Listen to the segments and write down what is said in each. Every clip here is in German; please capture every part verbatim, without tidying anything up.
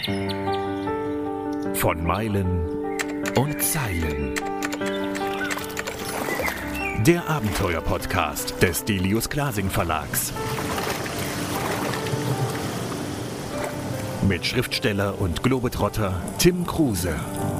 Von Meilen und Zeilen. Der Abenteuer-Podcast des Delius Glasing Verlags. Mit Schriftsteller und Globetrotter Tim Kruse.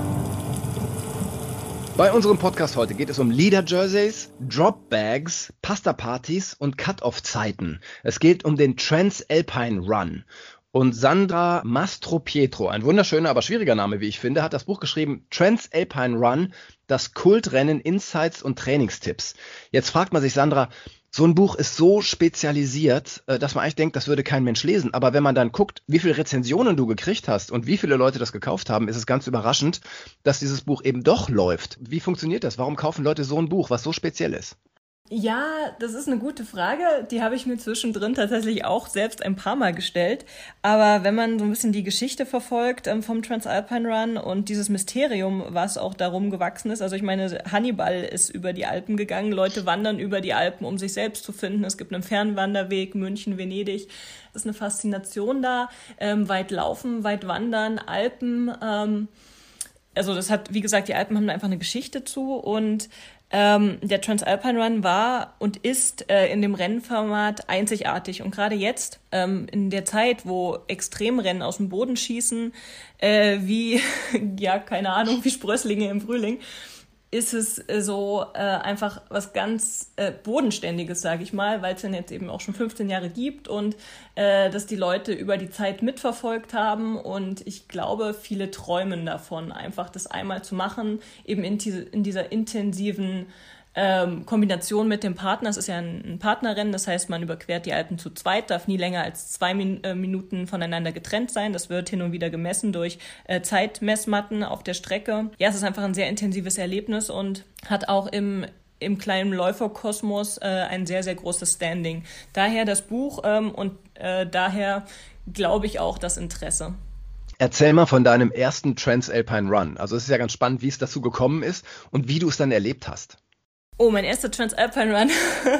Bei unserem Podcast heute geht es um Leader-Jerseys, Drop-Bags, Pasta-Partys und Cut-Off-Zeiten. Es geht um den Transalpine Run. Und Sandra Mastropietro, ein wunderschöner, aber schwieriger Name, wie ich finde, hat das Buch geschrieben, Transalpine Run, das Kultrennen, Insights und Trainingstipps. Jetzt fragt man sich, Sandra, so ein Buch ist so spezialisiert, dass man eigentlich denkt, das würde kein Mensch lesen. Aber wenn man dann guckt, wie viele Rezensionen du gekriegt hast und wie viele Leute das gekauft haben, ist es ganz überraschend, dass dieses Buch eben doch läuft. Wie funktioniert das? Warum kaufen Leute so ein Buch, was so speziell ist? Ja, das ist eine gute Frage. Die habe ich mir zwischendrin tatsächlich auch selbst ein paar Mal gestellt. Aber wenn man so ein bisschen die Geschichte verfolgt ähm, vom Transalpine Run und dieses Mysterium, was auch darum gewachsen ist. Also ich meine, Hannibal ist über die Alpen gegangen. Leute wandern über die Alpen, um sich selbst zu finden. Es gibt einen Fernwanderweg, München, Venedig. Es ist eine Faszination da. Ähm, weit laufen, weit wandern, Alpen. Ähm, also das hat, wie gesagt, die Alpen haben da einfach eine Geschichte zu. Und Ähm, der Transalpine Run war und ist äh, in dem Rennformat einzigartig. Und gerade jetzt, ähm, in der Zeit, wo Extremrennen aus dem Boden schießen, äh, wie, ja, keine Ahnung, wie Sprösslinge im Frühling, ist es äh, so äh, einfach was ganz äh, Bodenständiges, sage ich mal, weil es dann jetzt eben auch schon fünfzehn Jahre gibt und äh, dass die Leute über die Zeit mitverfolgt haben. Und ich glaube, viele träumen davon, einfach das einmal zu machen, eben in, diese, in dieser intensiven ähm, Kombination mit dem Partner. Es ist ja ein, ein Partnerrennen, das heißt, man überquert die Alpen zu zweit, darf nie länger als zwei Min- äh, Minuten voneinander getrennt sein. Das wird hin und wieder gemessen durch äh, Zeitmessmatten auf der Strecke. Ja, es ist einfach ein sehr intensives Erlebnis und hat auch im im kleinen Läuferkosmos äh, ein sehr, sehr großes Standing. Daher das Buch ähm, und äh, daher glaube ich auch das Interesse. Erzähl mal von deinem ersten Transalpine Run. Also es ist ja ganz spannend, wie es dazu gekommen ist und wie du es dann erlebt hast. Oh, mein erster Transalpine Run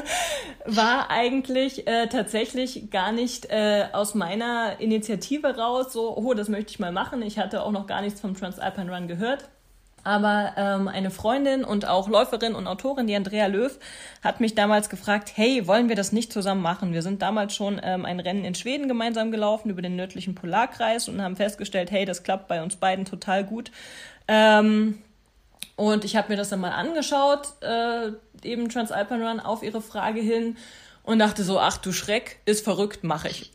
war eigentlich äh, tatsächlich gar nicht äh, aus meiner Initiative raus, so, oh, das möchte ich mal machen. Ich hatte auch noch gar nichts vom Transalpine Run gehört. Aber ähm, eine Freundin und auch Läuferin und Autorin, die Andrea Löw, hat mich damals gefragt, hey, wollen wir das nicht zusammen machen? Wir sind damals schon ähm, ein Rennen in Schweden gemeinsam gelaufen über den nördlichen Polarkreis und haben festgestellt, hey, das klappt bei uns beiden total gut. Ähm, und ich habe mir das dann mal angeschaut, äh, eben Transalpine Run, auf ihre Frage hin und dachte so, ach du Schreck, ist verrückt, mache ich.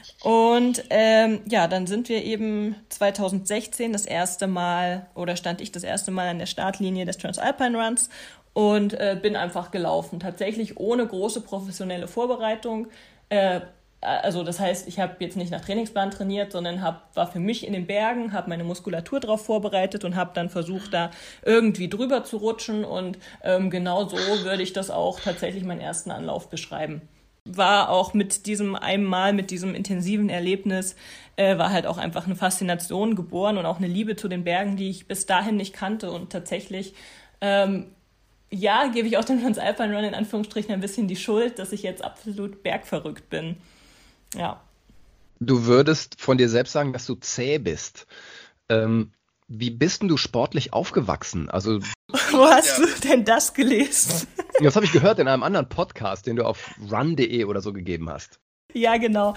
Und ähm, ja, dann sind wir eben zwanzig sechzehn das erste Mal, oder stand ich das erste Mal an der Startlinie des Transalpine Runs und äh, bin einfach gelaufen. Tatsächlich ohne große professionelle Vorbereitung. Äh, also das heißt, ich habe jetzt nicht nach Trainingsplan trainiert, sondern hab, war für mich in den Bergen, habe meine Muskulatur darauf vorbereitet und habe dann versucht, da irgendwie drüber zu rutschen. Und ähm, genau so würde ich das auch tatsächlich meinen ersten Anlauf beschreiben. War auch mit diesem einmal, mit diesem intensiven Erlebnis, äh, war halt auch einfach eine Faszination geboren und auch eine Liebe zu den Bergen, die ich bis dahin nicht kannte. Und tatsächlich, ähm, ja, gebe ich auch dem Transalpine Run in Anführungsstrichen ein bisschen die Schuld, dass ich jetzt absolut bergverrückt bin. Ja. Du würdest von dir selbst sagen, dass du zäh bist. Ähm, wie bist denn du sportlich aufgewachsen? Also wo hast ja. du denn das gelesen? Das habe ich gehört in einem anderen Podcast, den du auf run punkt de oder so gegeben hast. Ja, genau.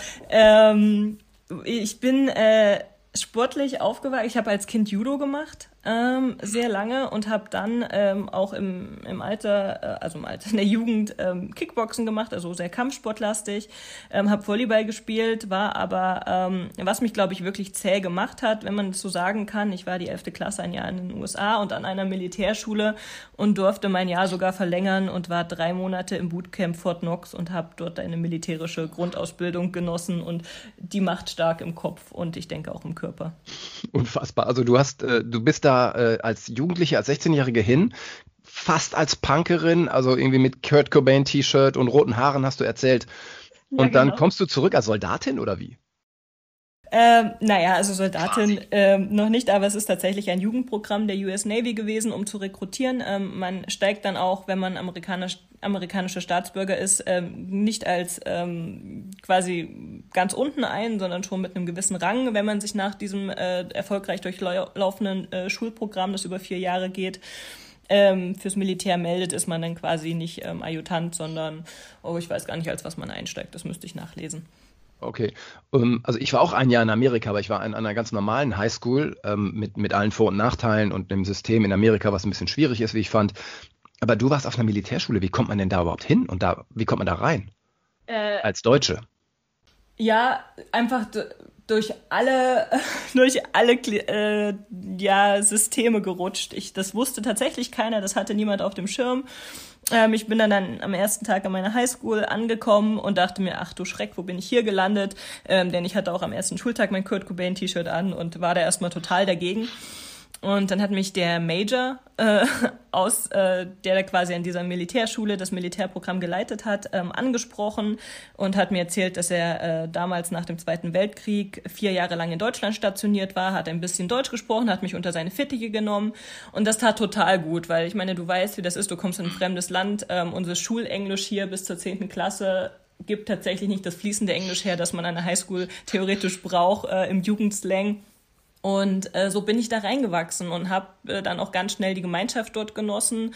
Ähm, ich bin äh, sportlich aufgewachsen. Ich habe als Kind Judo gemacht, ähm, sehr lange und habe dann ähm, auch im, im Alter, äh, also im Alter in der Jugend ähm, Kickboxen gemacht, also sehr kampfsportlastig, ähm, habe Volleyball gespielt, war aber, ähm, was mich, glaube ich, wirklich zäh gemacht hat, wenn man das so sagen kann, ich war die elfte Klasse ein Jahr in den U S A und an einer Militärschule und durfte mein Jahr sogar verlängern und war drei Monate im Bootcamp Fort Knox und habe dort eine militärische Grundausbildung genossen und die macht stark im Kopf und ich denke auch im Körper. Unfassbar. Also du hast, äh, du bist da äh, als Jugendliche, als sechzehnjährige hin, fast als Punkerin, also irgendwie mit Kurt Cobain T-Shirt und roten Haaren hast du erzählt. Und ja, dann genau. Kommst du zurück als Soldatin oder wie? Ähm, naja, also Soldatin ähm, noch nicht, aber es ist tatsächlich ein Jugendprogramm der U S Navy gewesen, um zu rekrutieren. Ähm, man steigt dann auch, wenn man amerikanisch, amerikanischer Staatsbürger ist, ähm, nicht als ähm, quasi ganz unten ein, sondern schon mit einem gewissen Rang, wenn man sich nach diesem äh, erfolgreich durchlaufenden äh, Schulprogramm, das über vier Jahre geht, ähm, fürs Militär meldet, ist man dann quasi nicht ähm, Adjutant, sondern, oh, ich weiß gar nicht, als was man einsteigt, das müsste ich nachlesen. Okay, um, also ich war auch ein Jahr in Amerika, aber ich war an einer ganz normalen Highschool ähm, mit, mit allen Vor- und Nachteilen und einem System in Amerika, was ein bisschen schwierig ist, wie ich fand. Aber du warst auf einer Militärschule, wie kommt man denn da überhaupt hin und da, wie kommt man da rein? Äh, Als Deutsche? Ja, einfach d- durch alle, durch alle äh, ja, Systeme gerutscht. Ich, das wusste tatsächlich keiner, das hatte niemand auf dem Schirm. Ähm, ich bin dann, dann am ersten Tag an meiner Highschool angekommen und dachte mir, ach du Schreck, wo bin ich hier gelandet? Ähm, denn ich hatte auch am ersten Schultag mein Kurt Cobain T-Shirt an und war da erstmal total dagegen. Und dann hat mich der Major, äh, aus, äh, der da quasi an dieser Militärschule das Militärprogramm geleitet hat, ähm, angesprochen und hat mir erzählt, dass er äh, damals nach dem Zweiten Weltkrieg vier Jahre lang in Deutschland stationiert war, hat ein bisschen Deutsch gesprochen, hat mich unter seine Fittiche genommen und das tat total gut, weil ich meine, du weißt, wie das ist, du kommst in ein fremdes Land, ähm, unser Schulenglisch hier bis zur zehnten Klasse gibt tatsächlich nicht das fließende Englisch her, das man an der Highschool theoretisch braucht, äh, im Jugendslang. Und äh, so bin ich da reingewachsen und habe äh, dann auch ganz schnell die Gemeinschaft dort genossen.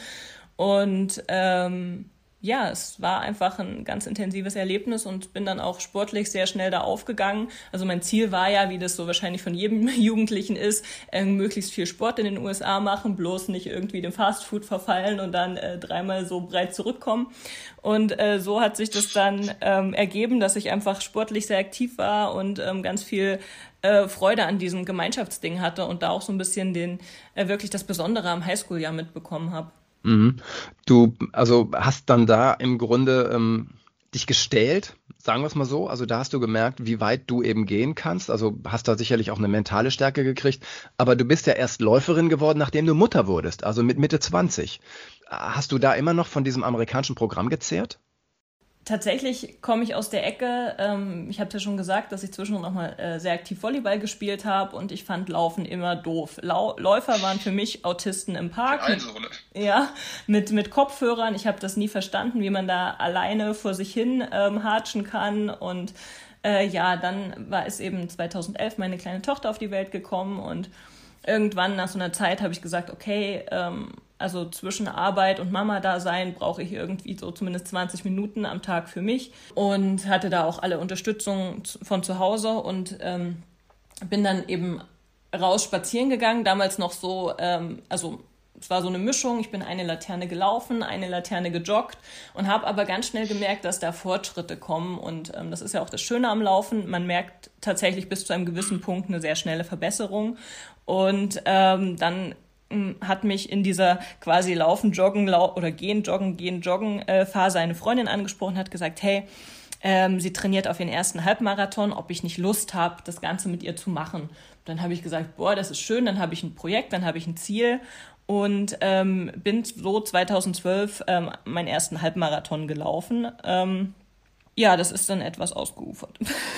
Und ähm, ja, es war einfach ein ganz intensives Erlebnis und bin dann auch sportlich sehr schnell da aufgegangen. Also mein Ziel war ja, wie das so wahrscheinlich von jedem Jugendlichen ist, äh, möglichst viel Sport in den U S A machen, bloß nicht irgendwie dem Fastfood verfallen und dann äh, dreimal so breit zurückkommen. Und äh, so hat sich das dann ähm, ergeben, dass ich einfach sportlich sehr aktiv war und ähm, ganz viel äh, Freude an diesem Gemeinschaftsding hatte und da auch so ein bisschen den äh, wirklich das Besondere am Highschool-Jahr mitbekommen habe. Mhm. Du, also hast dann da im Grunde ähm, dich gestählt, sagen wir es mal so. Also da hast du gemerkt, wie weit du eben gehen kannst. Also hast da sicherlich auch eine mentale Stärke gekriegt. Aber du bist ja erst Läuferin geworden, nachdem du Mutter wurdest, also mit Mitte zwanzig. Hast du da immer noch von diesem amerikanischen Programm gezehrt? Tatsächlich komme ich aus der Ecke, ähm, ich habe ja schon gesagt, dass ich zwischendurch noch mal äh, sehr aktiv Volleyball gespielt habe und ich fand Laufen immer doof. Lau- Läufer waren für mich Autisten im Park. Mit, ja, mit, mit Kopfhörern. Ich habe das nie verstanden, wie man da alleine vor sich hin ähm, hatschen kann. Und äh, ja, dann war es eben zweitausendelf meine kleine Tochter auf die Welt gekommen und irgendwann nach so einer Zeit habe ich gesagt, okay, ähm, also zwischen Arbeit und Mama-Dasein brauche ich irgendwie so zumindest zwanzig Minuten am Tag für mich und hatte da auch alle Unterstützung von zu Hause und ähm, bin dann eben raus spazieren gegangen, damals noch so, ähm, also es war so eine Mischung, ich bin eine Laterne gelaufen, eine Laterne gejoggt und habe aber ganz schnell gemerkt, dass da Fortschritte kommen und ähm, das ist ja auch das Schöne am Laufen, man merkt tatsächlich bis zu einem gewissen Punkt eine sehr schnelle Verbesserung und ähm, dann hat mich in dieser quasi Laufen, Joggen lau- oder Gehen, Joggen, Gehen, Joggen äh, Phase eine Freundin angesprochen, hat gesagt, hey, ähm, sie trainiert auf ihren ersten Halbmarathon, ob ich nicht Lust habe, das Ganze mit ihr zu machen. Dann habe ich gesagt, boah, das ist schön, dann habe ich ein Projekt, dann habe ich ein Ziel und ähm, bin so zweitausendzwölf ähm, meinen ersten Halbmarathon gelaufen. Ähm, ja, das ist dann etwas ausgeufert.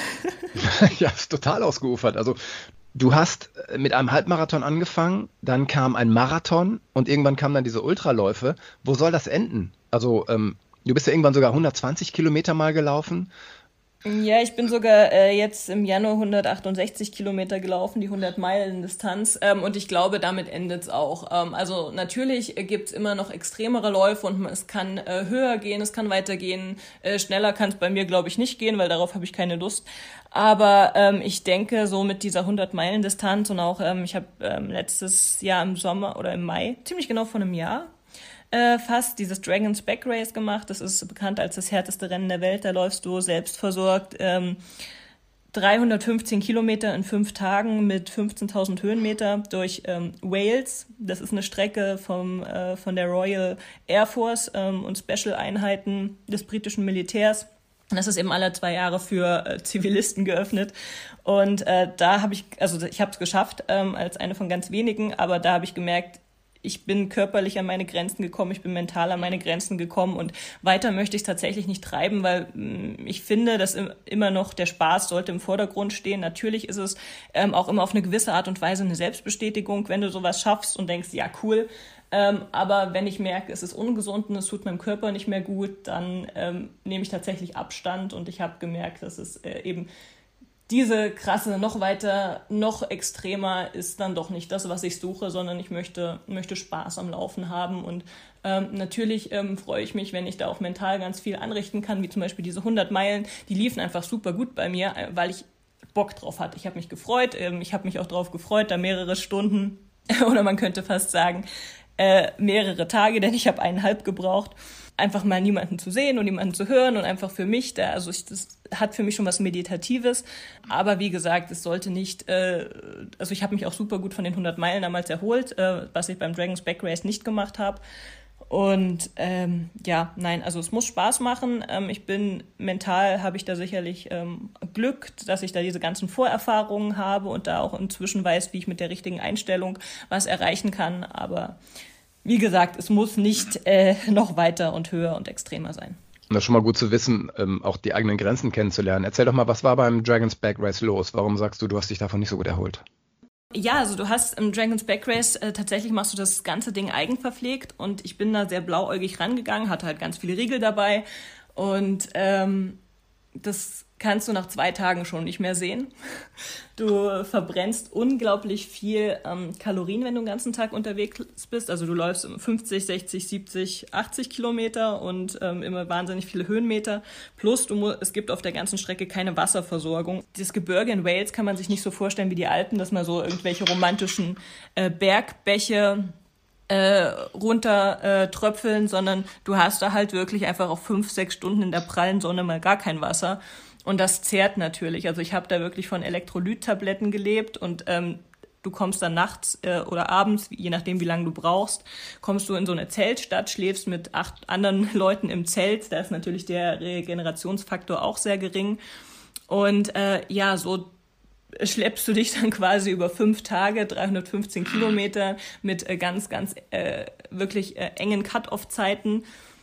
Ja, ist total ausgeufert. Also du hast mit einem Halbmarathon angefangen, dann kam ein Marathon und irgendwann kamen dann diese Ultraläufe. Wo soll das enden? Also ähm, du bist ja irgendwann sogar hundertzwanzig Kilometer mal gelaufen. Ja, ich bin sogar äh, jetzt im Januar hundertachtundsechzig Kilometer gelaufen, die hundert Meilen Distanz. Ähm, und ich glaube, damit endet's auch. Ähm, also natürlich äh, gibt's immer noch extremere Läufe und es kann äh, höher gehen, es kann weitergehen. Äh, schneller kann es bei mir, glaube ich, nicht gehen, weil darauf habe ich keine Lust. Aber ähm, ich denke, so mit dieser hundert Meilen Distanz und auch, ähm, ich habe ähm, letztes Jahr im Sommer oder im Mai, ziemlich genau vor einem Jahr, Äh, fast dieses Dragon's Back Race gemacht. Das ist bekannt als das härteste Rennen der Welt. Da läufst du selbstversorgt ähm, dreihundertfünfzehn Kilometer in fünf Tagen mit fünfzehntausend Höhenmeter durch ähm, Wales. Das ist eine Strecke vom, äh, von der Royal Air Force ähm, und Special-Einheiten des britischen Militärs. Das ist eben alle zwei Jahre für äh, Zivilisten geöffnet. Und äh, da habe ich, also ich habe es geschafft ähm, als eine von ganz wenigen, aber da habe ich gemerkt, ich bin körperlich an meine Grenzen gekommen, ich bin mental an meine Grenzen gekommen und weiter möchte ich es tatsächlich nicht treiben, weil mh, ich finde, dass im, immer noch der Spaß sollte im Vordergrund stehen. Natürlich ist es ähm, auch immer auf eine gewisse Art und Weise eine Selbstbestätigung, wenn du sowas schaffst und denkst, ja cool, ähm, aber wenn ich merke, es ist ungesund und es tut meinem Körper nicht mehr gut, dann ähm, nehme ich tatsächlich Abstand und ich habe gemerkt, dass es äh, eben diese krasse, noch weiter, noch extremer ist dann doch nicht das, was ich suche, sondern ich möchte, möchte Spaß am Laufen haben. Und ähm, natürlich ähm, freue ich mich, wenn ich da auch mental ganz viel anrichten kann, wie zum Beispiel diese hundert Meilen. Die liefen einfach super gut bei mir, weil ich Bock drauf hatte. Ich habe mich gefreut, ähm, ich habe mich auch drauf gefreut, da mehrere Stunden oder man könnte fast sagen äh, mehrere Tage, denn ich habe eineinhalb gebraucht, einfach mal niemanden zu sehen und niemanden zu hören und einfach für mich da, also ich, das hat für mich schon was Meditatives, aber wie gesagt, es sollte nicht, äh, also ich habe mich auch super gut von den hundert Meilen damals erholt, äh, was ich beim Dragon's Back Race nicht gemacht habe und ähm, ja, nein, also es muss Spaß machen, ähm, ich bin mental, habe ich da sicherlich ähm, Glück, dass ich da diese ganzen Vorerfahrungen habe und da auch inzwischen weiß, wie ich mit der richtigen Einstellung was erreichen kann, aber wie gesagt, es muss nicht äh, noch weiter und höher und extremer sein. Das ist schon mal gut zu wissen, ähm, auch die eigenen Grenzen kennenzulernen. Erzähl doch mal, was war beim Dragon's Back Race los? Warum sagst du, du hast dich davon nicht so gut erholt? Ja, also du hast im Dragon's Back Race, äh, tatsächlich machst du das ganze Ding eigenverpflegt und ich bin da sehr blauäugig rangegangen, hatte halt ganz viele Riegel dabei und ähm, das kannst du nach zwei Tagen schon nicht mehr sehen. Du verbrennst unglaublich viel ähm, Kalorien, wenn du den ganzen Tag unterwegs bist. Also du läufst fünfzig, sechzig, siebzig, achtzig Kilometer und ähm, immer wahnsinnig viele Höhenmeter. Plus du mu- es gibt auf der ganzen Strecke keine Wasserversorgung. Das Gebirge in Wales kann man sich nicht so vorstellen wie die Alpen, dass man so irgendwelche romantischen äh, Bergbäche Äh, runter äh, tröpfeln, sondern du hast da halt wirklich einfach auf fünf, sechs Stunden in der prallen Sonne mal gar kein Wasser und das zehrt natürlich. Also ich habe da wirklich von Elektrolyttabletten gelebt und ähm, du kommst dann nachts äh, oder abends, je nachdem wie lange du brauchst, kommst du in so eine Zeltstadt, schläfst mit acht anderen Leuten im Zelt, da ist natürlich der Regenerationsfaktor auch sehr gering und äh, ja, so schleppst du dich dann quasi über fünf Tage, dreihundertfünfzehn Kilometer mit äh, ganz, ganz äh, wirklich äh, engen Cut-Off-Zeiten.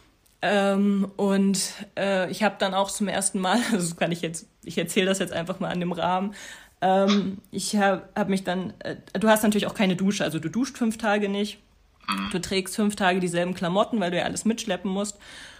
Ähm, und äh, ich habe dann auch zum ersten Mal, also das kann ich jetzt, ich erzähle das jetzt einfach mal an dem Rahmen, ähm, ich habe hab mich dann, äh, du hast natürlich auch keine Dusche, also du duscht fünf Tage nicht, du trägst fünf Tage dieselben Klamotten, weil du ja alles mitschleppen musst.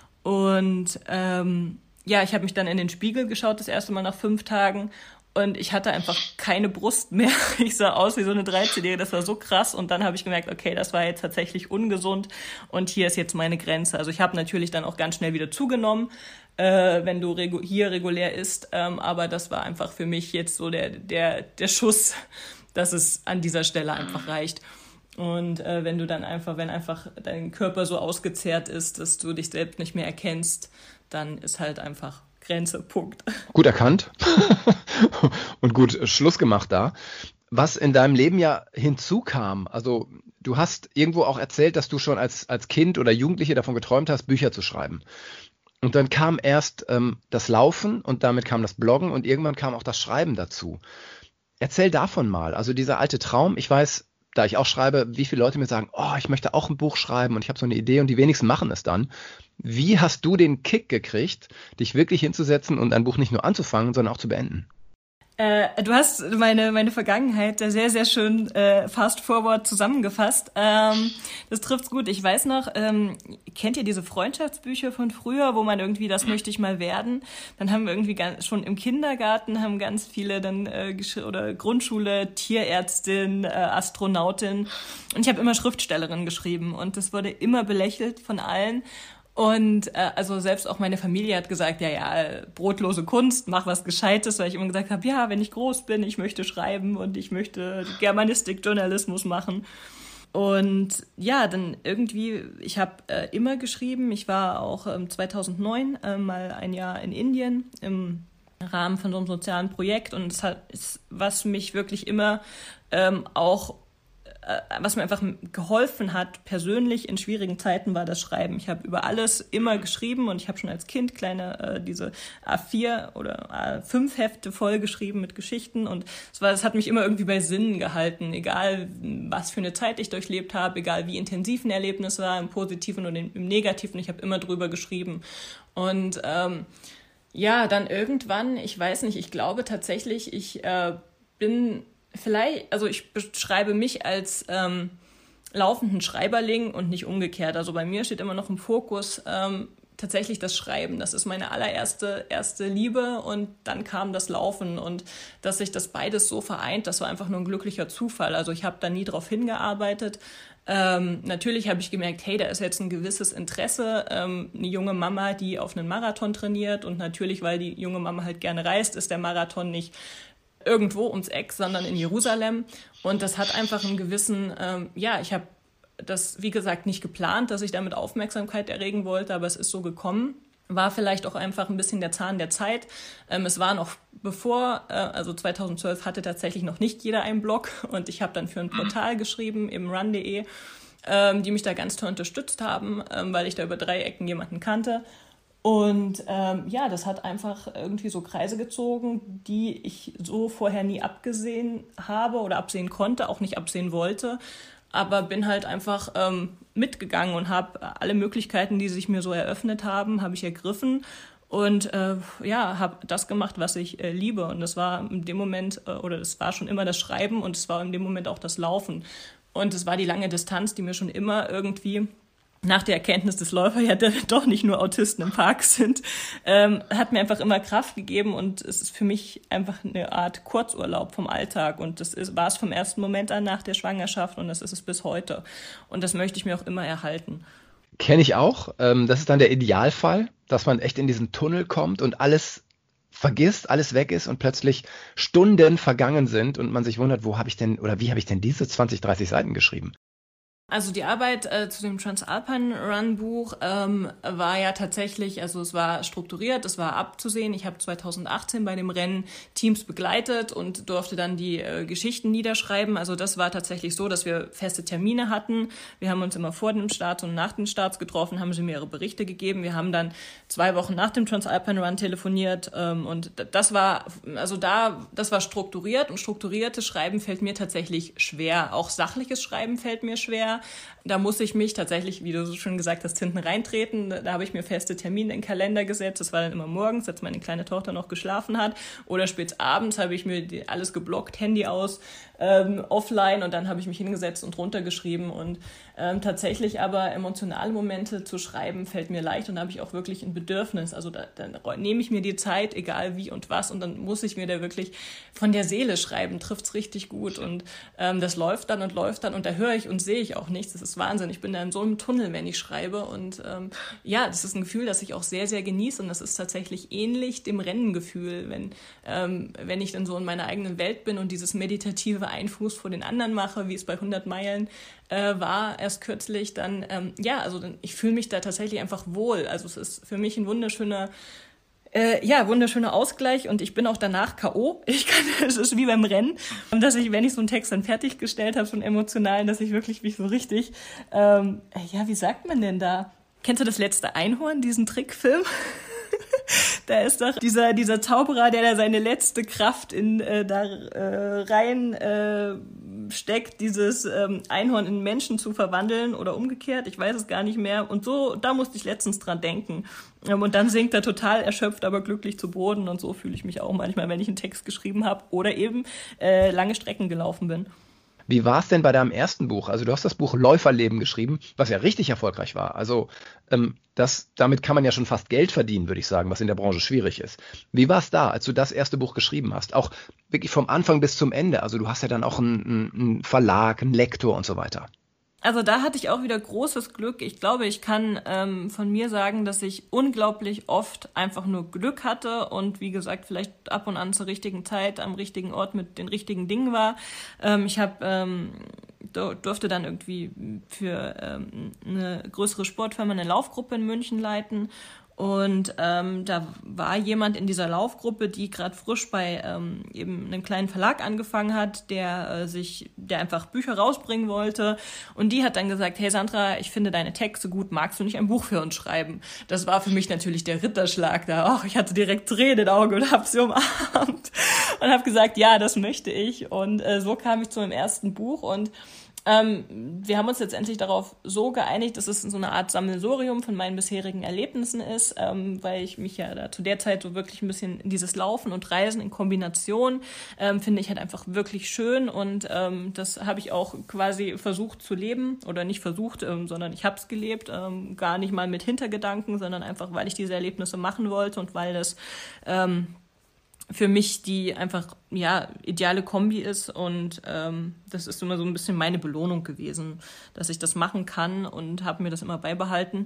Und ähm, ja, ich habe mich dann in den Spiegel geschaut, das erste Mal nach fünf Tagen. Und ich hatte einfach keine Brust mehr. Ich sah aus wie so eine dreizehnjährige, das war so krass. Und dann habe ich gemerkt, okay, das war jetzt tatsächlich ungesund und hier ist jetzt meine Grenze. Also ich habe natürlich dann auch ganz schnell wieder zugenommen, äh, wenn du regu- hier regulär isst. Ähm, aber das war einfach für mich jetzt so der, der, der Schuss, dass es an dieser Stelle einfach reicht. Und äh, wenn du dann einfach, wenn einfach dein Körper so ausgezehrt ist, dass du dich selbst nicht mehr erkennst, dann ist halt einfach Grenze, Punkt. Gut erkannt und gut Schluss gemacht da. Was in deinem Leben ja hinzukam, also du hast irgendwo auch erzählt, dass du schon als, als Kind oder Jugendliche davon geträumt hast, Bücher zu schreiben. Und dann kam erst ähm, das Laufen und damit kam das Bloggen und irgendwann kam auch das Schreiben dazu. Erzähl davon mal, also dieser alte Traum, ich weiß, da ich auch schreibe, wie viele Leute mir sagen, oh, ich möchte auch ein Buch schreiben und ich habe so eine Idee und die wenigsten machen es dann. Wie hast du den Kick gekriegt, dich wirklich hinzusetzen und ein Buch nicht nur anzufangen, sondern auch zu beenden? Äh, du hast meine meine Vergangenheit sehr, sehr schön äh, fast forward zusammengefasst. Ähm, das trifft's gut. Ich weiß noch, ähm, kennt ihr diese Freundschaftsbücher von früher, wo man irgendwie, das möchte ich mal werden? Dann haben wir irgendwie ganz, schon im Kindergarten haben ganz viele dann äh, gesch- oder Grundschule, Tierärztin, äh, Astronautin. Und ich habe immer Schriftstellerin geschrieben und das wurde immer belächelt von allen. Und äh, also selbst auch meine Familie hat gesagt, ja, ja, brotlose Kunst, mach was Gescheites, weil ich immer gesagt habe, ja, wenn ich groß bin, ich möchte schreiben und ich möchte Germanistik, Journalismus machen. Und ja, dann irgendwie, ich habe äh, immer geschrieben, ich war auch ähm, zweitausendneun äh, mal ein Jahr in Indien im Rahmen von so einem sozialen Projekt und es hat, ist, was mich wirklich immer ähm, auch äh, was mir einfach geholfen hat, persönlich in schwierigen Zeiten, war das Schreiben. Ich habe über alles immer geschrieben und ich habe schon als Kind kleine, äh, diese A vier oder A fünf Hefte voll geschrieben mit Geschichten und es war, das hat mich immer irgendwie bei Sinnen gehalten, egal was für eine Zeit ich durchlebt habe, egal wie intensiv ein Erlebnis war, im Positiven und im Negativen, ich habe immer drüber geschrieben. Und ähm, ja, dann irgendwann, ich weiß nicht, ich glaube tatsächlich, ich äh, bin vielleicht, also ich beschreibe mich als ähm, laufenden Schreiberling und nicht umgekehrt. Also bei mir steht immer noch im Fokus ähm, tatsächlich das Schreiben. Das ist meine allererste erste Liebe und dann kam das Laufen und dass sich das beides so vereint, das war einfach nur ein glücklicher Zufall. Also ich habe da nie drauf hingearbeitet. Ähm, natürlich habe ich gemerkt, hey, da ist jetzt ein gewisses Interesse, ähm, eine junge Mama, die auf einen Marathon trainiert und natürlich, weil die junge Mama halt gerne reist, ist der Marathon nicht irgendwo ums Eck, sondern in Jerusalem und das hat einfach einen gewissen, ähm, ja, ich habe das, wie gesagt, nicht geplant, dass ich damit Aufmerksamkeit erregen wollte, aber es ist so gekommen. War vielleicht auch einfach ein bisschen der Zahn der Zeit. Ähm, es war noch bevor, äh, also zweitausendzwölf hatte tatsächlich noch nicht jeder einen Blog und ich habe dann für ein Portal geschrieben, eben run punkt de, ähm, die mich da ganz toll unterstützt haben, ähm, weil ich da über drei Ecken jemanden kannte. Und ähm, ja, das hat einfach irgendwie so Kreise gezogen, die ich so vorher nie abgesehen habe oder absehen konnte, auch nicht absehen wollte. Aber bin halt einfach ähm, mitgegangen und habe alle Möglichkeiten, die sich mir so eröffnet haben, habe ich ergriffen und äh, ja, habe das gemacht, was ich äh, liebe. Und das war in dem Moment, äh, oder das war schon immer das Schreiben und es war in dem Moment auch das Laufen. Und es war die lange Distanz, die mir schon immer irgendwie nach der Erkenntnis, dass Läufer ja doch nicht nur Autisten im Park sind, ähm, hat mir einfach immer Kraft gegeben und es ist für mich einfach eine Art Kurzurlaub vom Alltag und das ist, war es vom ersten Moment an nach der Schwangerschaft und das ist es bis heute und das möchte ich mir auch immer erhalten. Kenne ich auch. Ähm, das ist dann der Idealfall, dass man echt in diesen Tunnel kommt und alles vergisst, alles weg ist und plötzlich Stunden vergangen sind und man sich wundert, wo habe ich denn oder wie habe ich denn diese zwanzig, dreißig Seiten geschrieben? Also die Arbeit äh, zu dem Transalpine Run Buch ähm, war ja tatsächlich, also es war strukturiert, es war abzusehen. Ich habe zweitausendachtzehn bei dem Rennen Teams begleitet und durfte dann die äh, Geschichten niederschreiben. Also das war tatsächlich so, dass wir feste Termine hatten. Wir haben uns immer vor dem Start und nach den Starts getroffen, haben sie mir ihre Berichte gegeben. Wir haben dann zwei Wochen nach dem Transalpine Run telefoniert ähm, und das war, also da, das war strukturiert und strukturiertes Schreiben fällt mir tatsächlich schwer. Auch sachliches Schreiben fällt mir schwer. Da muss ich mich tatsächlich, wie du so schön gesagt hast, hinten reintreten. Da habe ich mir feste Termine in den Kalender gesetzt. Das war dann immer morgens, als meine kleine Tochter noch geschlafen hat. Oder spät abends habe ich mir alles geblockt, Handy aus, ähm, offline. Und dann habe ich mich hingesetzt und runtergeschrieben. Und ähm, tatsächlich aber emotionale Momente zu schreiben, fällt mir leicht. Und da habe ich auch wirklich ein Bedürfnis. Also da, dann nehme ich mir die Zeit, egal wie und was. Und dann muss ich mir da wirklich von der Seele schreiben. Trifft es richtig gut. Und ähm, das läuft dann und läuft dann. Und da höre ich und sehe ich auch nichts. Das ist Wahnsinn. Ich bin da in so einem Tunnel, wenn ich schreibe. Und ähm, ja, das ist ein Gefühl, das ich auch sehr, sehr genieße. Und das ist tatsächlich ähnlich dem Rennengefühl, wenn, ähm, wenn ich dann so in meiner eigenen Welt bin und dieses meditative Einfuß vor den anderen mache, wie es bei hundert Meilen äh, war erst kürzlich, dann, ähm, ja, also dann, ich fühle mich da tatsächlich einfach wohl. Also es ist für mich ein wunderschöner Äh, ja, wunderschöner Ausgleich und ich bin auch danach K O. Ich kann, es ist wie beim Rennen, dass ich, wenn ich so einen Text dann fertiggestellt habe, schon emotional, dass ich wirklich mich so richtig, ähm, ja, wie sagt man denn da? Kennst du das letzte Einhorn, diesen Trickfilm? Da ist doch dieser, dieser Zauberer, der da seine letzte Kraft in äh, da äh, rein äh, steckt, dieses ähm, Einhorn in Menschen zu verwandeln oder umgekehrt, ich weiß es gar nicht mehr. Und so, da musste ich letztens dran denken. Ähm, und dann sinkt er total erschöpft, aber glücklich zu Boden. Und so fühle ich mich auch manchmal, wenn ich einen Text geschrieben habe oder eben äh, lange Strecken gelaufen bin. Wie war es denn bei deinem ersten Buch? Also du hast das Buch Läuferleben geschrieben, was ja richtig erfolgreich war. Also ähm, das, damit kann man ja schon fast Geld verdienen, würde ich sagen, was in der Branche schwierig ist. Wie war es da, als du das erste Buch geschrieben hast? Auch wirklich vom Anfang bis zum Ende. Also du hast ja dann auch einen, einen Verlag, einen Lektor und so weiter. Also da hatte ich auch wieder großes Glück. Ich glaube, ich kann ähm, von mir sagen, dass ich unglaublich oft einfach nur Glück hatte und wie gesagt, vielleicht ab und an zur richtigen Zeit am richtigen Ort mit den richtigen Dingen war. Ähm, ich habe ähm, durfte dann irgendwie für ähm, eine größere Sportfirma eine Laufgruppe in München leiten. Und ähm, da war jemand in dieser Laufgruppe, die gerade frisch bei ähm, eben einem kleinen Verlag angefangen hat, der äh, sich der einfach Bücher rausbringen wollte. Und die hat dann gesagt, hey Sandra, ich finde deine Texte gut, magst du nicht ein Buch für uns schreiben? Das war für mich natürlich der Ritterschlag da. Oh, ich hatte direkt Tränen in den Augen und habe sie umarmt und habe gesagt, ja, das möchte ich. Und äh, so kam ich zu meinem ersten Buch und Ähm, wir haben uns letztendlich darauf so geeinigt, dass es so eine Art Sammelsurium von meinen bisherigen Erlebnissen ist, ähm, weil ich mich ja da zu der Zeit so wirklich ein bisschen in dieses Laufen und Reisen in Kombination ähm, finde ich halt einfach wirklich schön und ähm, das habe ich auch quasi versucht zu leben oder nicht versucht, ähm, sondern ich habe es gelebt, ähm, gar nicht mal mit Hintergedanken, sondern einfach, weil ich diese Erlebnisse machen wollte und weil das ähm, für mich die einfach, ja, ideale Kombi ist und ähm, das ist immer so ein bisschen meine Belohnung gewesen, dass ich das machen kann und habe mir das immer beibehalten.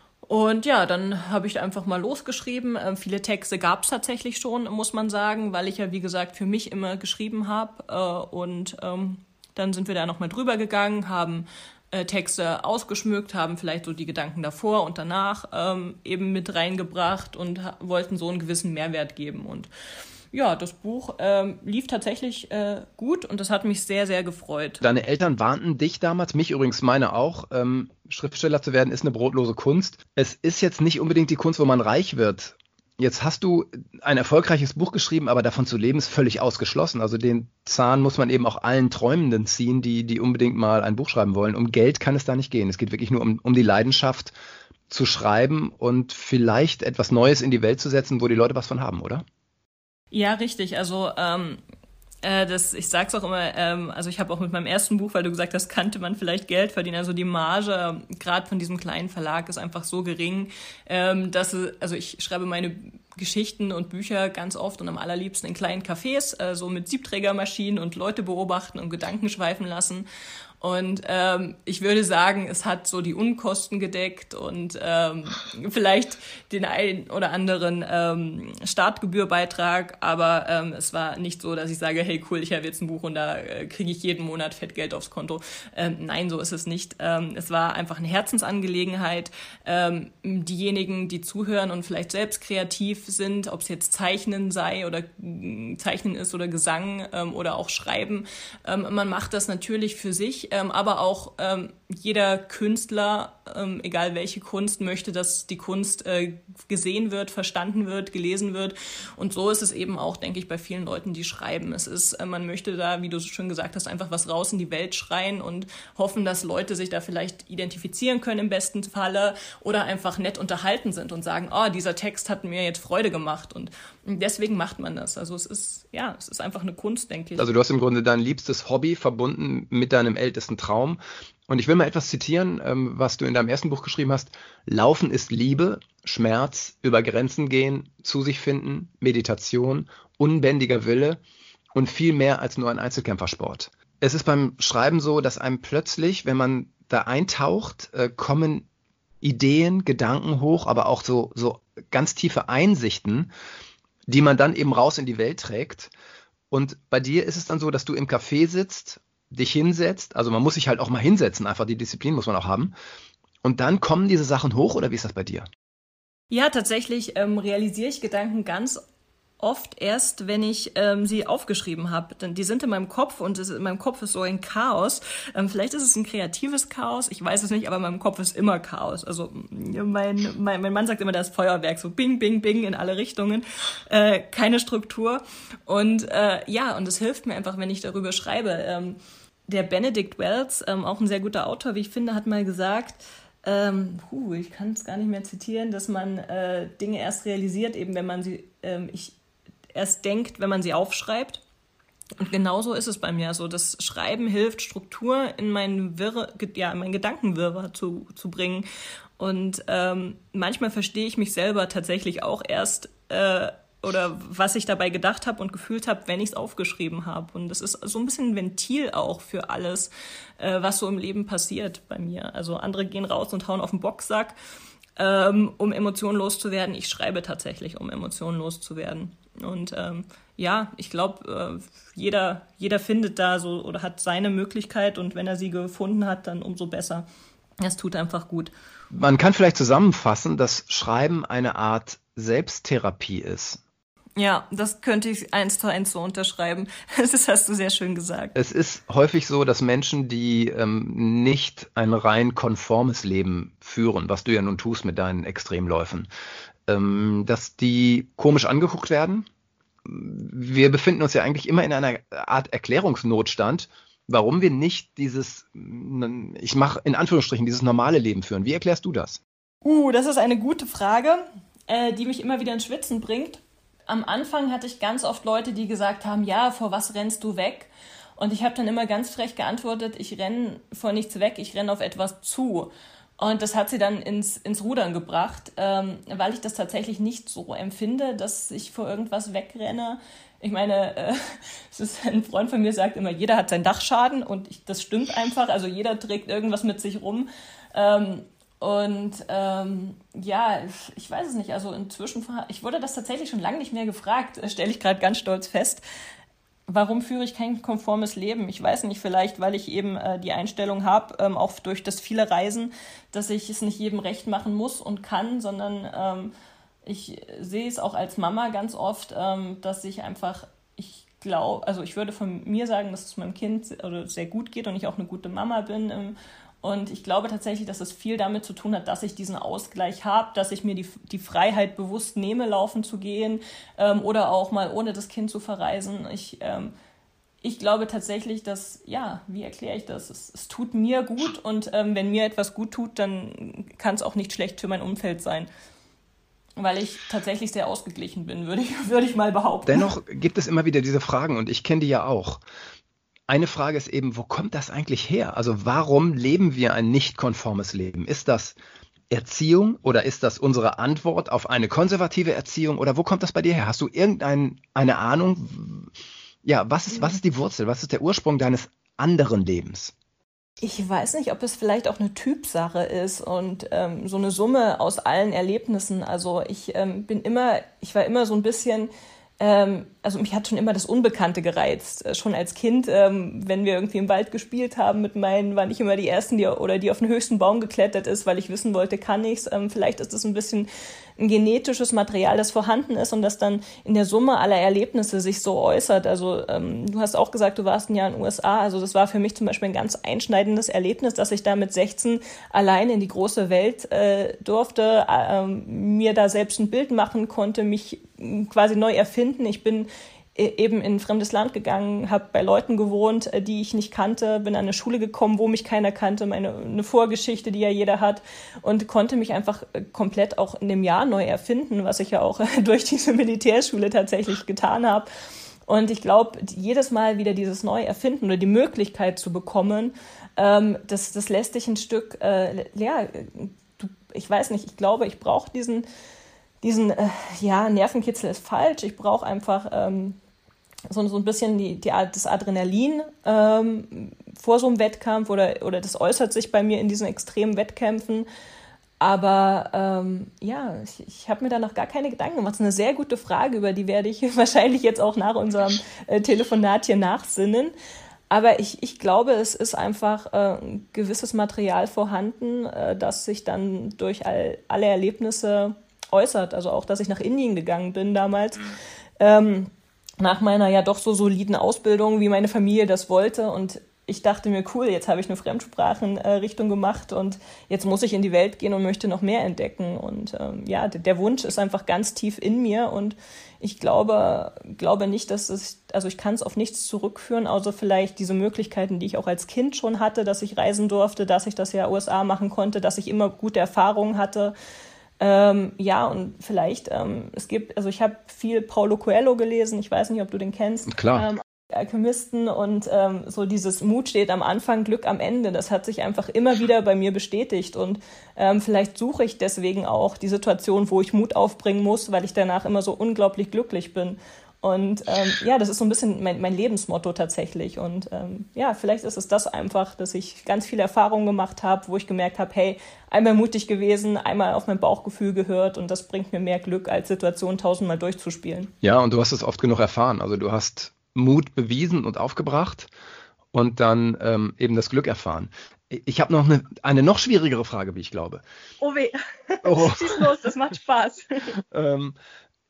Und ja, dann habe ich einfach mal losgeschrieben. Ähm, viele Texte gab es tatsächlich schon, muss man sagen, weil ich ja, wie gesagt, für mich immer geschrieben habe äh, und ähm, dann sind wir da nochmal drüber gegangen, haben äh, Texte ausgeschmückt, haben vielleicht so die Gedanken davor und danach ähm, eben mit reingebracht und ha- wollten so einen gewissen Mehrwert geben und ja, das Buch ähm, lief tatsächlich äh, gut und das hat mich sehr, sehr gefreut. Deine Eltern warnten dich damals, mich übrigens meine auch, ähm, Schriftsteller zu werden ist eine brotlose Kunst. Es ist jetzt nicht unbedingt die Kunst, wo man reich wird. Jetzt hast du ein erfolgreiches Buch geschrieben, aber davon zu leben ist völlig ausgeschlossen. Also den Zahn muss man eben auch allen Träumenden ziehen, die, die unbedingt mal ein Buch schreiben wollen. Um Geld kann es da nicht gehen. Es geht wirklich nur um, um die Leidenschaft zu schreiben und vielleicht etwas Neues in die Welt zu setzen, wo die Leute was von haben, oder? Ja, richtig. Also ähm, äh, das, ich sag's auch immer, ähm, also ich habe auch mit meinem ersten Buch, weil du gesagt hast, kannte man vielleicht Geld verdienen. Also die Marge, ähm, gerade von diesem kleinen Verlag, ist einfach so gering, ähm, dass, also ich schreibe meine Geschichten und Bücher ganz oft und am allerliebsten in kleinen Cafés, äh, so mit Siebträgermaschinen und Leute beobachten und Gedanken schweifen lassen. Und ähm, ich würde sagen, es hat so die Unkosten gedeckt und ähm, vielleicht den einen oder anderen ähm, Startgebührbeitrag, aber ähm, es war nicht so, dass ich sage, hey cool, ich habe jetzt ein Buch und da äh, kriege ich jeden Monat fett Geld aufs Konto. Ähm, nein, so ist es nicht. Ähm, es war einfach eine Herzensangelegenheit. Ähm, diejenigen, die zuhören und vielleicht selbst kreativ sind, ob es jetzt Zeichnen sei oder äh, Zeichnen ist oder Gesang ähm, oder auch Schreiben, ähm, man macht das natürlich für sich. Ähm, aber auch ähm, jeder Künstler, ähm, egal welche Kunst, möchte, dass die Kunst äh, gesehen wird, verstanden wird, gelesen wird. Und so ist es eben auch, denke ich, bei vielen Leuten, die schreiben. Es ist, äh, man möchte da, wie du schon gesagt hast, einfach was raus in die Welt schreien und hoffen, dass Leute sich da vielleicht identifizieren können im besten Falle oder einfach nett unterhalten sind und sagen, oh, dieser Text hat mir jetzt Freude gemacht. Und deswegen macht man das. Also es ist, ja, es ist einfach eine Kunst, denke ich. Also du hast im Grunde dein liebstes Hobby verbunden mit deinem ältesten Traum. Und ich will mal etwas zitieren, ähm, was du in deinem ersten Buch geschrieben hast. Laufen ist Liebe, Schmerz, über Grenzen gehen, zu sich finden, Meditation, unbändiger Wille und viel mehr als nur ein Einzelkämpfersport. Es ist beim Schreiben so, dass einem plötzlich, wenn man da eintaucht, äh, kommen Ideen, Gedanken hoch, aber auch so, so ganz tiefe Einsichten, die man dann eben raus in die Welt trägt. Und bei dir ist es dann so, dass du im Café sitzt, dich hinsetzt, also man muss sich halt auch mal hinsetzen, einfach die Disziplin muss man auch haben. Und dann kommen diese Sachen hoch, oder wie ist das bei dir? Ja, tatsächlich ähm, realisiere ich Gedanken ganz oft erst, wenn ich ähm, sie aufgeschrieben habe. Denn die sind in meinem Kopf und es, in meinem Kopf ist so ein Chaos. Ähm, vielleicht ist es ein kreatives Chaos, ich weiß es nicht, aber in meinem Kopf ist immer Chaos. Also mein, mein, mein Mann sagt immer, das Feuerwerk, so bing, bing, bing in alle Richtungen, äh, keine Struktur. Und äh, ja, und es hilft mir einfach, wenn ich darüber schreibe. Ähm, der Benedict Wells, ähm, auch ein sehr guter Autor, wie ich finde, hat mal gesagt, Ähm, huh, ich kann es gar nicht mehr zitieren, dass man äh, Dinge erst realisiert, eben wenn man sie, ähm, ich erst denkt, wenn man sie aufschreibt. Und genauso ist es bei mir. Also das Schreiben hilft, Struktur in meinen Wirr, ja, in meinen Gedankenwirrwarr zu, zu bringen. Und ähm, manchmal verstehe ich mich selber tatsächlich auch erst äh, oder was ich dabei gedacht habe und gefühlt habe, wenn ich es aufgeschrieben habe. Und das ist so ein bisschen ein Ventil auch für alles, äh, was so im Leben passiert bei mir. Also andere gehen raus und hauen auf den Boxsack, ähm, um Emotionen loszuwerden. Ich schreibe tatsächlich, um Emotionen loszuwerden. Und ähm, ja, ich glaube, äh, jeder, jeder findet da so oder hat seine Möglichkeit. Und wenn er sie gefunden hat, dann umso besser. Es tut einfach gut. Man kann vielleicht zusammenfassen, dass Schreiben eine Art Selbsttherapie ist. Ja, das könnte ich eins zu eins so unterschreiben. Das hast du sehr schön gesagt. Es ist häufig so, dass Menschen, die ähm, nicht ein rein konformes Leben führen, was du ja nun tust mit deinen Extremläufen, ähm, dass die komisch angeguckt werden. Wir befinden uns ja eigentlich immer in einer Art Erklärungsnotstand, warum wir nicht dieses, ich mache in Anführungsstrichen, dieses normale Leben führen. Wie erklärst du das? Uh, das ist eine gute Frage, äh, die mich immer wieder ins Schwitzen bringt. Am Anfang hatte ich ganz oft Leute, die gesagt haben, ja, vor was rennst du weg? Und ich habe dann immer ganz frech geantwortet, ich renne vor nichts weg, ich renne auf etwas zu. Und das hat sie dann ins, ins Rudern gebracht, ähm, weil ich das tatsächlich nicht so empfinde, dass ich vor irgendwas wegrenne. Ich meine, äh, es ist, ein Freund von mir sagt immer, jeder hat seinen Dachschaden und ich, das stimmt einfach. Also jeder trägt irgendwas mit sich rum. Ähm, Und ähm, ja, ich weiß es nicht, also inzwischen, ich wurde das tatsächlich schon lange nicht mehr gefragt, stelle ich gerade ganz stolz fest. Warum führe ich kein konformes Leben? Ich weiß nicht, vielleicht, weil ich eben äh, die Einstellung habe, ähm, auch durch das viele Reisen, dass ich es nicht jedem recht machen muss und kann, sondern ähm, ich sehe es auch als Mama ganz oft, ähm, dass ich einfach, ich glaube, also ich würde von mir sagen, dass es meinem Kind sehr gut geht und ich auch eine gute Mama bin, ähm, und ich glaube tatsächlich, dass es viel damit zu tun hat, dass ich diesen Ausgleich habe, dass ich mir die, die Freiheit bewusst nehme, laufen zu gehen ähm, oder auch mal ohne das Kind zu verreisen. Ich, ähm, ich glaube tatsächlich, dass, ja, wie erkläre ich das? Es, es tut mir gut und ähm, wenn mir etwas gut tut, dann kann es auch nicht schlecht für mein Umfeld sein. Weil ich tatsächlich sehr ausgeglichen bin, würde ich, würde ich mal behaupten. Dennoch gibt es immer wieder diese Fragen und ich kenne die ja auch. Eine Frage ist eben, wo kommt das eigentlich her? Also warum leben wir ein nicht konformes Leben? Ist das Erziehung oder ist das unsere Antwort auf eine konservative Erziehung oder wo kommt das bei dir her? Hast du irgendeine eine Ahnung? Ja, was ist, was ist die Wurzel? Was ist der Ursprung deines anderen Lebens? Ich weiß nicht, ob es vielleicht auch eine Typsache ist und ähm, so eine Summe aus allen Erlebnissen. Also ich ähm, bin immer, ich war immer so ein bisschen... Ähm, also mich hat schon immer das Unbekannte gereizt. Äh, schon als Kind, ähm, wenn wir irgendwie im Wald gespielt haben mit meinen, waren ich immer die Ersten, die oder die auf den höchsten Baum geklettert ist, weil ich wissen wollte, kann ich's. Ähm, vielleicht ist das ein bisschen ein genetisches Material, das vorhanden ist und das dann in der Summe aller Erlebnisse sich so äußert. Also ähm, du hast auch gesagt, du warst ein Jahr in den U S A. Also das war für mich zum Beispiel ein ganz einschneidendes Erlebnis, dass ich da mit sechzehn allein in die große Welt äh, durfte, äh, mir da selbst ein Bild machen konnte, mich quasi neu erfinden. Ich bin eben in ein fremdes Land gegangen, habe bei Leuten gewohnt, die ich nicht kannte, bin an eine Schule gekommen, wo mich keiner kannte, meine eine Vorgeschichte, die ja jeder hat und konnte mich einfach komplett auch in dem Jahr neu erfinden, was ich ja auch durch diese Militärschule tatsächlich getan habe. Und ich glaube, jedes Mal wieder dieses Neuerfinden oder die Möglichkeit zu bekommen, ähm, das, das lässt dich ein Stück, äh, ja, du, ich weiß nicht, ich glaube, ich brauche diesen Diesen, äh, ja, Nervenkitzel ist falsch. Ich brauche einfach ähm, so, so ein bisschen die, die, das Adrenalin ähm, vor so einem Wettkampf oder, oder das äußert sich bei mir in diesen extremen Wettkämpfen. Aber ähm, ja, ich, ich habe mir da noch gar keine Gedanken gemacht. Das ist eine sehr gute Frage, über die werde ich wahrscheinlich jetzt auch nach unserem äh, Telefonat hier nachsinnen. Aber ich, ich glaube, es ist einfach äh, ein gewisses Material vorhanden, äh, das sich dann durch all, alle Erlebnisse äußert. Also auch, dass ich nach Indien gegangen bin damals, mhm. ähm, nach meiner ja doch so soliden Ausbildung, wie meine Familie das wollte. Und ich dachte mir, cool, jetzt habe ich eine Fremdsprachenrichtung äh, gemacht und jetzt muss ich in die Welt gehen und möchte noch mehr entdecken. Und ähm, ja, d- der Wunsch ist einfach ganz tief in mir und ich glaube, glaube nicht, dass es, also ich kann es auf nichts zurückführen, außer vielleicht diese Möglichkeiten, die ich auch als Kind schon hatte, dass ich reisen durfte, dass ich das ja U S A machen konnte, dass ich immer gute Erfahrungen hatte. Ähm, ja, und vielleicht, ähm, es gibt, also ich habe viel Paulo Coelho gelesen, ich weiß nicht, ob du den kennst. Klar. Ähm, Alchemisten und ähm, so dieses Mut steht am Anfang, Glück am Ende, das hat sich einfach immer wieder bei mir bestätigt und ähm, vielleicht suche ich deswegen auch die Situation, wo ich Mut aufbringen muss, weil ich danach immer so unglaublich glücklich bin. Und ähm, ja, das ist so ein bisschen mein, mein Lebensmotto tatsächlich. Und ähm, ja, vielleicht ist es das einfach, dass ich ganz viele Erfahrungen gemacht habe, wo ich gemerkt habe, hey, einmal mutig gewesen, einmal auf mein Bauchgefühl gehört und das bringt mir mehr Glück, als Situationen tausendmal durchzuspielen. Ja, und du hast es oft genug erfahren. Also du hast Mut bewiesen und aufgebracht und dann ähm, eben das Glück erfahren. Ich habe noch eine, eine noch schwierigere Frage, wie ich glaube. Oh weh, oh. Schieß los, das macht Spaß. ähm,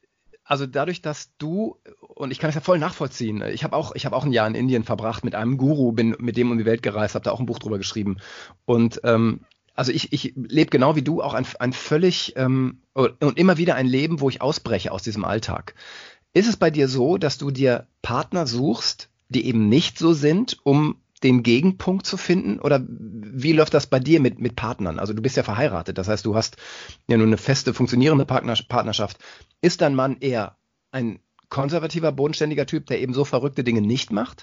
Also dadurch, dass du, und ich kann es ja voll nachvollziehen, ich habe auch, ich habe auch ein Jahr in Indien verbracht mit einem Guru, bin mit dem um die Welt gereist, habe da auch ein Buch drüber geschrieben. Und ähm, also ich, ich lebe genau wie du auch ein, ein völlig ähm, und immer wieder ein Leben, wo ich ausbreche aus diesem Alltag. Ist es bei dir so, dass du dir Partner suchst, die eben nicht so sind, um den Gegenpunkt zu finden? Oder wie läuft das bei dir mit, mit Partnern? Also du bist ja verheiratet, das heißt, du hast ja nur eine feste, funktionierende Partner, Partnerschaft. Ist dein Mann eher ein konservativer, bodenständiger Typ, der eben so verrückte Dinge nicht macht?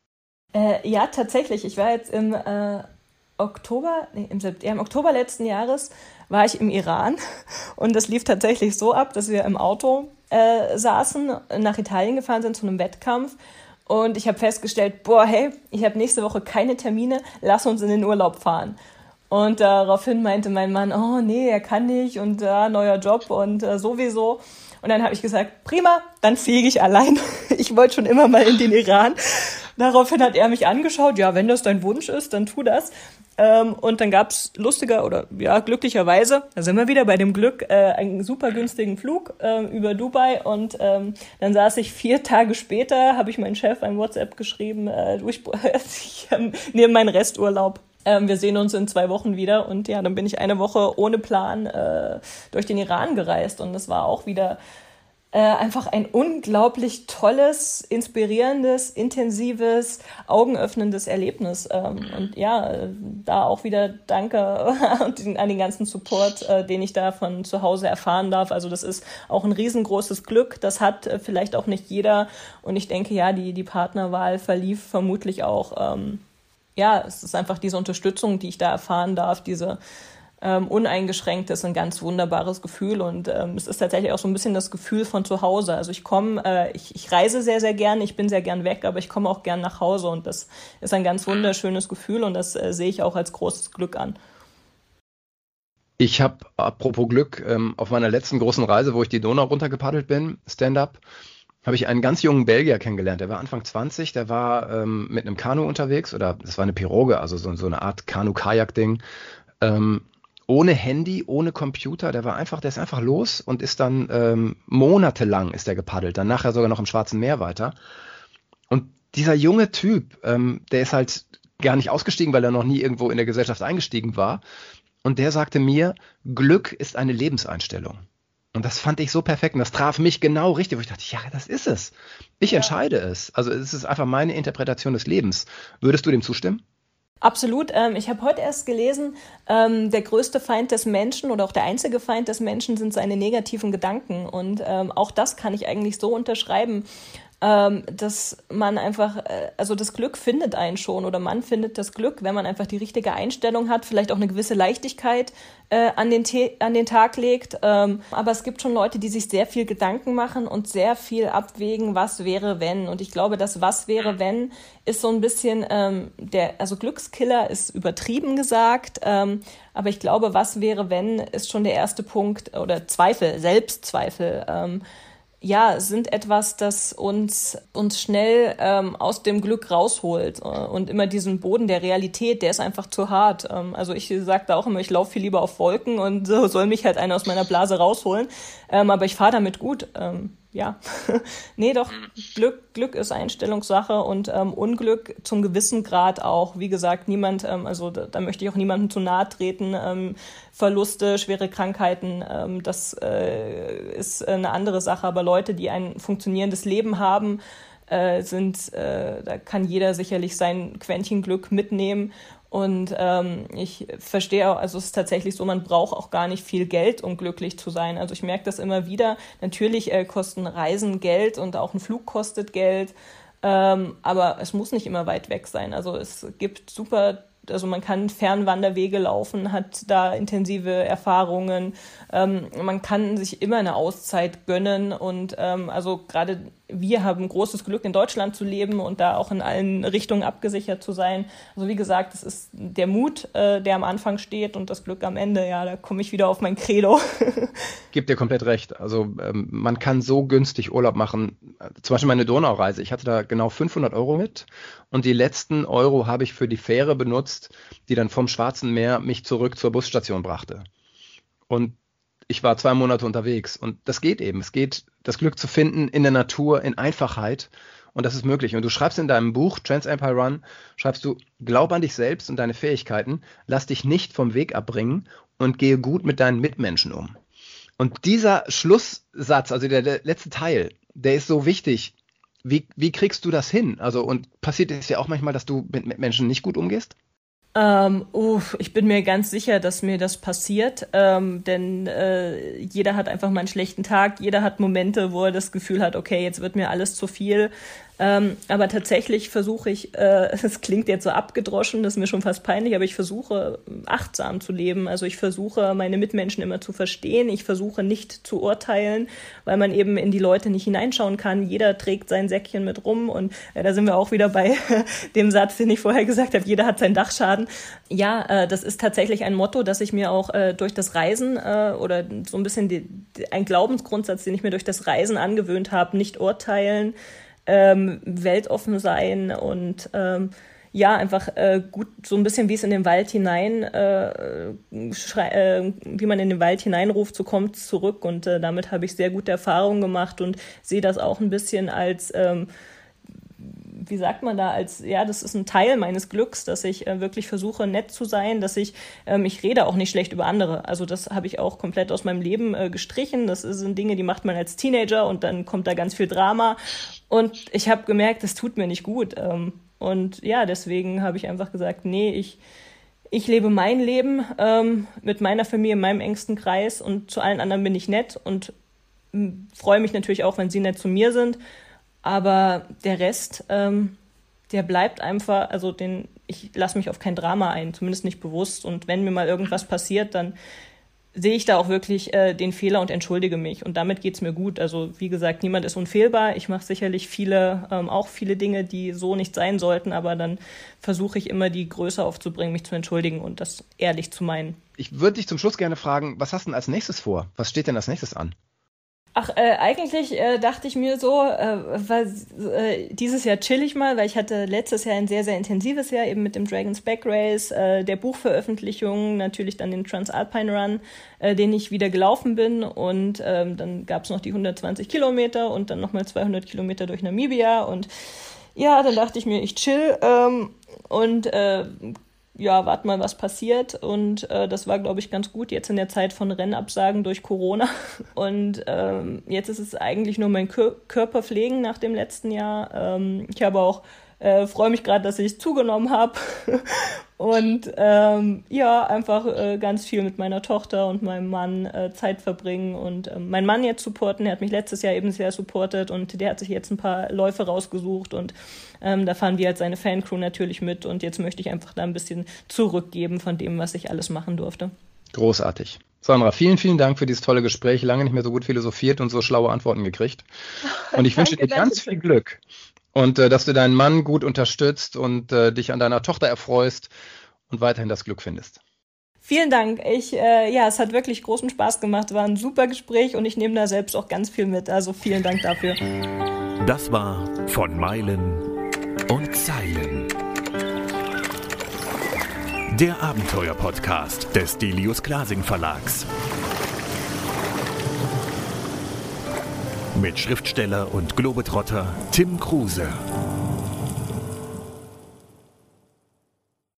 Äh, ja, tatsächlich. Ich war jetzt im äh, Oktober, nee, im, ja, im Oktober letzten Jahres war ich im Iran und das lief tatsächlich so ab, dass wir im Auto äh, saßen, nach Italien gefahren sind zu einem Wettkampf. Und ich habe festgestellt, boah, hey, ich habe nächste Woche keine Termine, lass uns in den Urlaub fahren. Und daraufhin meinte mein Mann, oh nee, er kann nicht und äh, neuer Job und äh, sowieso. Und dann habe ich gesagt, prima, dann fliege ich allein. Ich wollte schon immer mal in den Iran. Daraufhin hat er mich angeschaut, ja, wenn das dein Wunsch ist, dann tu das. Ähm, und dann gab es lustiger oder ja glücklicherweise, da sind wir wieder bei dem Glück, äh, einen super günstigen Flug äh, über Dubai und ähm, dann saß ich vier Tage später, habe ich meinen Chef ein WhatsApp geschrieben, äh, ich, ich äh, nehme meinen Resturlaub. Ähm, wir sehen uns in zwei Wochen wieder und ja, dann bin ich eine Woche ohne Plan äh, durch den Iran gereist und das war auch wieder Äh, einfach ein unglaublich tolles, inspirierendes, intensives, augenöffnendes Erlebnis. Ähm, und ja, äh, da auch wieder danke an den ganzen Support, äh, den ich da von zu Hause erfahren darf. Also das ist auch ein riesengroßes Glück. Das hat äh, vielleicht auch nicht jeder. Und ich denke, ja, die, die Partnerwahl verlief vermutlich auch, ähm, ja, es ist einfach diese Unterstützung, die ich da erfahren darf, diese Ähm, uneingeschränktes, ein ganz wunderbares Gefühl und ähm, es ist tatsächlich auch so ein bisschen das Gefühl von zu Hause. Also ich komme, äh, ich, ich reise sehr, sehr gern, ich bin sehr gern weg, aber ich komme auch gern nach Hause und das ist ein ganz wunderschönes Gefühl und das äh, sehe ich auch als großes Glück an. Ich habe, apropos Glück, ähm, auf meiner letzten großen Reise, wo ich die Donau runtergepaddelt bin, Stand-up, habe ich einen ganz jungen Belgier kennengelernt. Der war Anfang zwanzig, der war ähm, mit einem Kanu unterwegs oder das war eine Piroge, also so, so eine Art Kanu-Kajak-Ding. Ähm, ohne Handy, ohne Computer, der war einfach, der ist einfach los und ist dann ähm, monatelang ist der gepaddelt, dann nachher sogar noch im Schwarzen Meer weiter. Und dieser junge Typ, ähm, der ist halt gar nicht ausgestiegen, weil er noch nie irgendwo in der Gesellschaft eingestiegen war. Und der sagte mir, Glück ist eine Lebenseinstellung. Und das fand ich so perfekt und das traf mich genau richtig, wo ich dachte, ja, das ist es. Ich ja. entscheide es. Also es ist einfach meine Interpretation des Lebens. Würdest du dem zustimmen? Absolut. Ähm, ich habe heute erst gelesen, ähm, der größte Feind des Menschen oder auch der einzige Feind des Menschen sind seine negativen Gedanken. Und ähm, auch das kann ich eigentlich so unterschreiben, ähm, dass man einfach, äh, also das Glück findet einen schon oder man findet das Glück, wenn man einfach die richtige Einstellung hat, vielleicht auch eine gewisse Leichtigkeit äh, an den, Te- an den Tag legt. Ähm, aber es gibt schon Leute, die sich sehr viel Gedanken machen und sehr viel abwägen, was wäre, wenn. Und ich glaube, das was wäre, wenn ist so ein bisschen, ähm, der, also Glückskiller ist übertrieben gesagt, ähm, aber ich glaube, was wäre, wenn ist schon der erste Punkt oder Zweifel, Selbstzweifel, ähm, ja, sind etwas, das uns, uns schnell ähm, aus dem Glück rausholt äh, und immer diesen Boden der Realität, der ist einfach zu hart. Ähm, also ich sage da auch immer, ich laufe viel lieber auf Wolken und so soll mich halt einer aus meiner Blase rausholen, ähm, aber ich fahre damit gut. Ähm, ja, nee, doch, Glück, Glück ist Einstellungssache und ähm, Unglück zum gewissen Grad auch. Wie gesagt, niemand, ähm, also da, da möchte ich auch niemandem zu nahe treten. Ähm, Verluste, schwere Krankheiten, ähm, das äh, ist eine andere Sache. Aber Leute, die ein funktionierendes Leben haben, äh, sind, äh, da kann jeder sicherlich sein Quäntchen Glück mitnehmen. Und ähm, ich verstehe auch, also es ist tatsächlich so, man braucht auch gar nicht viel Geld, um glücklich zu sein. Also ich merke das immer wieder. Natürlich äh, kosten Reisen Geld und auch ein Flug kostet Geld. Ähm, aber es muss nicht immer weit weg sein. Also es gibt super, also man kann Fernwanderwege laufen, hat da intensive Erfahrungen. Ähm, man kann sich immer eine Auszeit gönnen. Und ähm, also gerade wir haben großes Glück, in Deutschland zu leben und da auch in allen Richtungen abgesichert zu sein. Also wie gesagt, es ist der Mut, äh, der am Anfang steht und das Glück am Ende. Ja, da komme ich wieder auf mein Credo. Gib dir komplett recht. Also ähm, man kann so günstig Urlaub machen. Zum Beispiel meine Donaureise. Ich hatte da genau fünfhundert Euro mit und die letzten Euro habe ich für die Fähre benutzt, die dann vom Schwarzen Meer mich zurück zur Busstation brachte. Und ich war zwei Monate unterwegs. Und das geht eben. Es geht, das Glück zu finden in der Natur, in Einfachheit. Und das ist möglich. Und du schreibst in deinem Buch Trans-Empire Run, schreibst du, glaub an dich selbst und deine Fähigkeiten, lass dich nicht vom Weg abbringen und gehe gut mit deinen Mitmenschen um. Und dieser Schlusssatz, also der, der letzte Teil, der ist so wichtig. Wie, wie kriegst du das hin? Also, und passiert es ja auch manchmal, dass du mit, mit Menschen nicht gut umgehst? Ähm, uh, ich bin mir ganz sicher, dass mir das passiert, ähm, denn äh, jeder hat einfach mal einen schlechten Tag, jeder hat Momente, wo er das Gefühl hat, okay, jetzt wird mir alles zu viel. Ähm, aber tatsächlich versuche ich, äh, es klingt jetzt so abgedroschen, das ist mir schon fast peinlich, aber ich versuche achtsam zu leben. Also ich versuche, meine Mitmenschen immer zu verstehen. Ich versuche nicht zu urteilen, weil man eben in die Leute nicht hineinschauen kann. Jeder trägt sein Säckchen mit rum und äh, da sind wir auch wieder bei dem Satz, den ich vorher gesagt habe, jeder hat seinen Dachschaden. Ja, äh, das ist tatsächlich ein Motto, das ich mir auch äh, durch das Reisen äh, oder so ein bisschen die, die, ein Glaubensgrundsatz, den ich mir durch das Reisen angewöhnt habe, nicht urteilen, Ähm, weltoffen sein und ähm, ja, einfach äh, gut, so ein bisschen wie es in den Wald hinein, äh, schrei- äh, wie man in den Wald hineinruft, so kommt es zurück und äh, damit habe ich sehr gute Erfahrungen gemacht und sehe das auch ein bisschen als, ähm, wie sagt man da, als, ja, das ist ein Teil meines Glücks, dass ich äh, wirklich versuche, nett zu sein, dass ich, ähm, ich rede auch nicht schlecht über andere. Also das habe ich auch komplett aus meinem Leben äh, gestrichen. Das sind Dinge, die macht man als Teenager und dann kommt da ganz viel Drama. Und ich habe gemerkt, das tut mir nicht gut. Ähm, und ja, deswegen habe ich einfach gesagt, nee, ich, ich lebe mein Leben ähm, mit meiner Familie, in meinem engsten Kreis und zu allen anderen bin ich nett und m, freue mich natürlich auch, wenn sie nett zu mir sind. Aber der Rest, ähm, der bleibt einfach, also den, ich lasse mich auf kein Drama ein, zumindest nicht bewusst. Und wenn mir mal irgendwas passiert, dann sehe ich da auch wirklich äh, den Fehler und entschuldige mich. Und damit geht's mir gut. Also wie gesagt, niemand ist unfehlbar. Ich mache sicherlich viele, ähm, auch viele Dinge, die so nicht sein sollten. Aber dann versuche ich immer, die Größe aufzubringen, mich zu entschuldigen und das ehrlich zu meinen. Ich würde dich zum Schluss gerne fragen, was hast du denn als nächstes vor? Was steht denn als nächstes an? Ach, äh, eigentlich äh, dachte ich mir so, äh, war, äh, dieses Jahr chill ich mal, weil ich hatte letztes Jahr ein sehr, sehr intensives Jahr, eben mit dem Dragon's Back Race, äh, der Buchveröffentlichung, natürlich dann den Transalpine Run, äh, den ich wieder gelaufen bin und ähm, dann gab's noch die hundertzwanzig Kilometer und dann nochmal zweihundert Kilometer durch Namibia und ja, dann dachte ich mir, ich chill ähm, und äh, ja, warte mal, was passiert. Und äh, das war, glaube ich, ganz gut jetzt in der Zeit von Rennabsagen durch Corona. Und ähm, jetzt ist es eigentlich nur mein Kör- Körper pflegen nach dem letzten Jahr. Ähm, ich habe auch, äh, freue mich gerade, dass ich zugenommen habe. Und ähm, ja, einfach äh, ganz viel mit meiner Tochter und meinem Mann äh, Zeit verbringen und äh, meinen Mann jetzt supporten. Er hat mich letztes Jahr eben sehr supportet und der hat sich jetzt ein paar Läufe rausgesucht und ähm, da fahren wir als seine Fancrew natürlich mit und jetzt möchte ich einfach da ein bisschen zurückgeben von dem, was ich alles machen durfte. Großartig. Sandra, vielen, vielen Dank für dieses tolle Gespräch. Lange nicht mehr so gut philosophiert und so schlaue Antworten gekriegt. Und ich wünsche dir ganz viel Glück. Und äh, dass du deinen Mann gut unterstützt und äh, dich an deiner Tochter erfreust und weiterhin das Glück findest. Vielen Dank. Ich, äh, ja, es hat wirklich großen Spaß gemacht. War ein super Gespräch und ich nehme da selbst auch ganz viel mit. Also vielen Dank dafür. Das war Von Meilen und Zeilen. Der Abenteuer-Podcast des Delius Glasing Verlags. Mit Schriftsteller und Globetrotter Tim Kruse.